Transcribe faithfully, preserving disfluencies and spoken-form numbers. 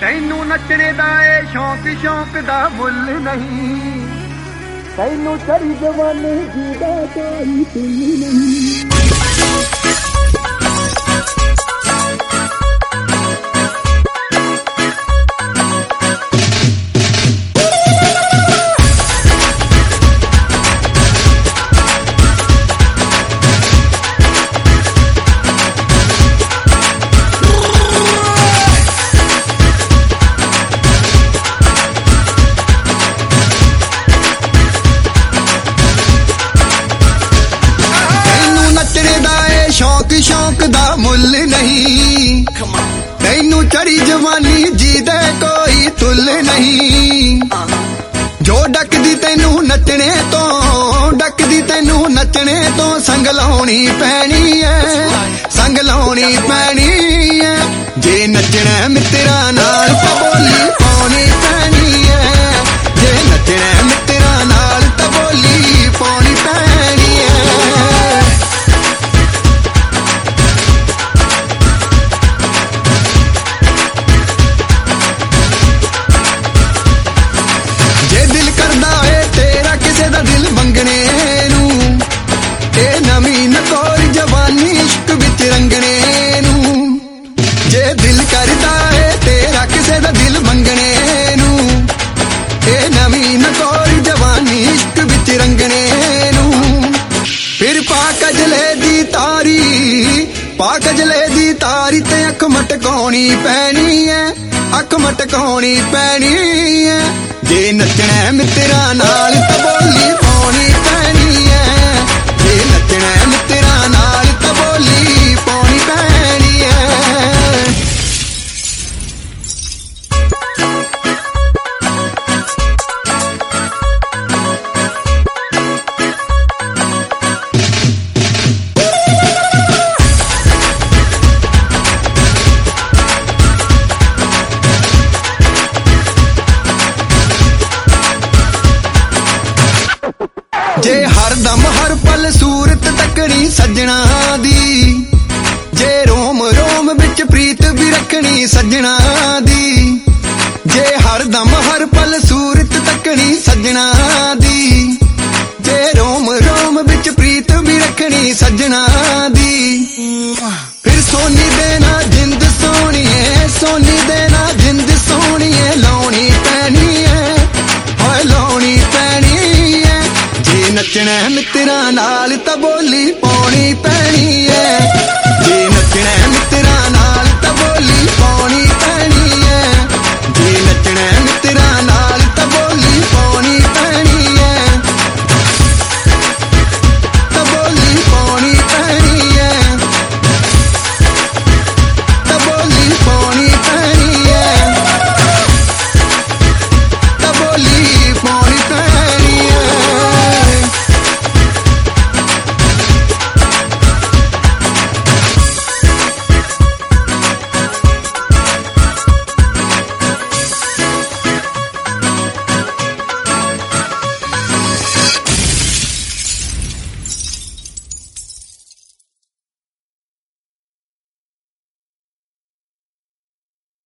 ਤੈਨੂੰ ਨੱਚਣੇ ਦਾ ਏ ਸ਼ੌਂਕ ਸ਼ੌਂਕ ਦਾ ਮੁੱਲ ਨਹੀਂ ਤੈਨੂੰ ਚੜੀ ਜਵਾਨੀ ਜੀਦਾ ਕੋਈ ਤੁੱਲ ਨਹੀਂ शौक दा मुल नहीं तैनू चढ़ी जवानी जी दे कोई तुल नहीं जो डकदी तैनू नचने तो डकदी तैनू नचने तो संग लाउणी पैनी है संग लाउणी पैनी है जे नचना मित्रा नाल तां बोली पाउणी पैनी है जे नचना मित्रा नाल तां बोली पाउणी पैनी है कजले दी तारी ते अख मटकाउणी पैनी है अख मटकाउणी पैनी है जे नचना मित्रा नाल तां बोली पाउणी पैनी है जे नचना मित्रा नाल तां बोली पाउणी पैनी है जे हर दम हर पल सूरत तकनी सजना दी जे रोम रोम बिच प्रीत भी रखनी सजना दी जे हर दम हर पल सूरत तकनी सजना दी जे रोम रोम बिच प्रीत भी रखनी सजना दी फिर सोनी देना जिंद सोनी है सोनी देना जिंद सोनी है लाउणी पैनी है होए लाउणी पैनी नचना मित्रा नाल तां बोली पाउणी पैनी है।